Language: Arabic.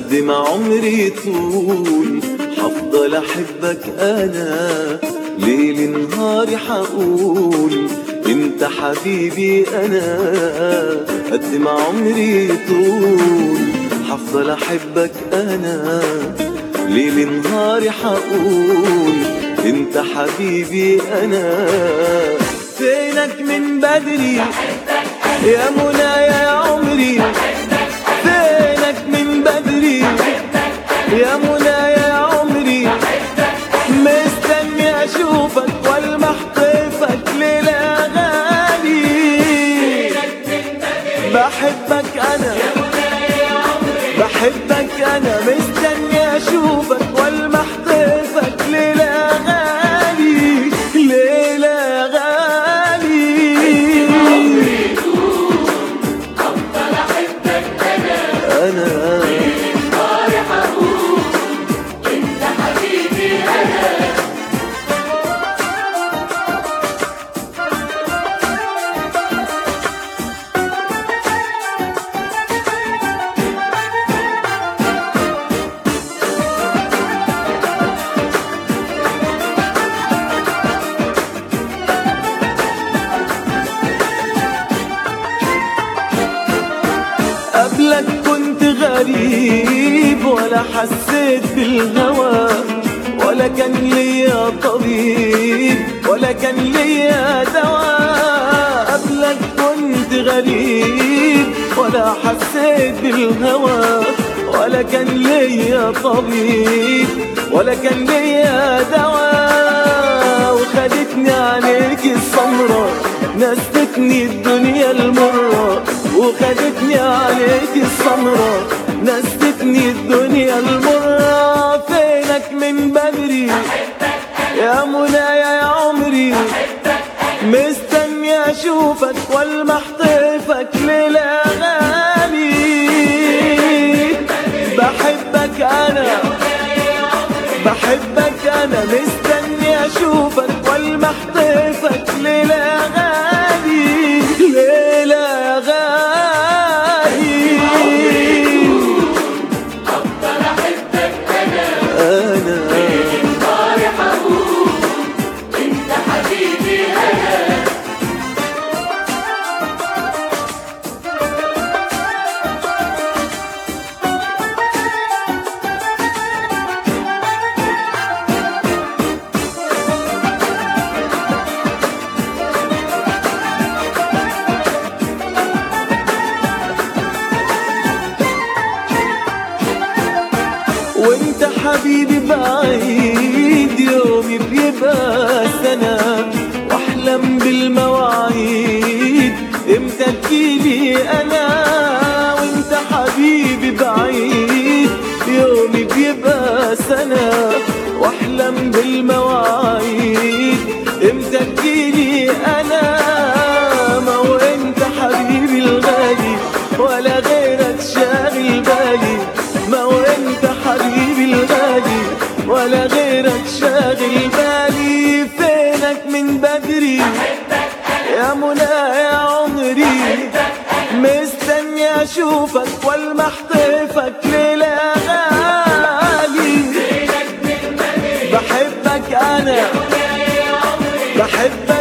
قد ما عمري طول حفضل احبك انا، ليل نهاري حقول انت حبيبي انا. قد ما عمري طول حفضل احبك انا، ليل نهاري حقول انت حبيبي انا. فينك من بدري يا منايا يا عمري، فينك من بدري يا منايا يا عمري، مستني اشوفك والمح طيفك للاغاني. بحبك انا بحبك انا، مستني اشوفك والمح طيفك للاغاني للاغاني. افضل احبك انا انت حبيبي انا. قبلك كنت غريب ولا حسيت بالهوى، ولا كان ليا طبيب ولا كان ليا دواء. قبلك كنت غريب ولا حسيت بالهوى، ولا كان ليا طبيب ولا كان ليا دواء. وخدتني عليك السمرة نستني الدنيا المرة، وخدتني عليك السمرة نستني الدنيا المرة. فينك من بدري يا منايا يا عمري، مستني اشوفك والمح طيفك للاغاني. بحبك انا بحبك انا، مستني اشوفك والمح طيفك للاغاني للاغاني. افضل احبك انا انا نهاري حقول انت حبيبي انا. وانت حبيبي بعيد، يومي بيبقى سنة واحلم بالمواعيد امتى تجيلي انا. وانت حبيبي بعيد، يومي بيبقى سنة واحلم بالمواعيد امتى تجيلي انا. ما هو انت حبيبي الغالي ولا غيرك شاغل بالي، ما هو انت حبيبي الغالي ولا غيرك شاغل بالي. فينك من بدري يا منى يا عمري، مستني اشوفك والمح طيفك للاغاني. بحبك انا بحبك